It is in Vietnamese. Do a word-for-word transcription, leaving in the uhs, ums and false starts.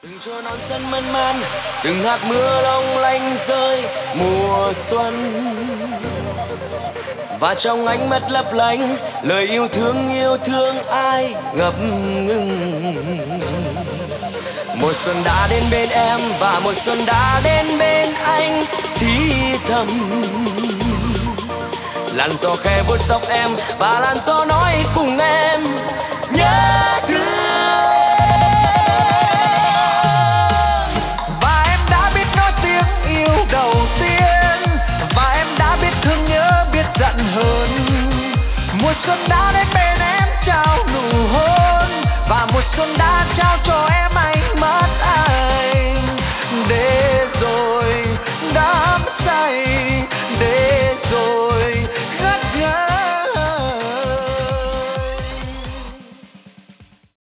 từng cho non sân mơn man, từng hạt mưa long lanh rơi mùa xuân, và trong ánh mắt lấp lánh lời yêu thương yêu thương ai ngập ngừng. Mùa xuân đã đến bên em và mùa xuân đã đến bên anh, thì thầm làn gió khẽ vuốt tóc em và làn gió nói cùng em nhớ thương. Và em đã biết nói tiếng yêu đầu tiên, và em đã biết thương nhớ biết giận hờn. Mùa xuân đã đến bên em trao nụ hôn, và mùa xuân đã trao cho em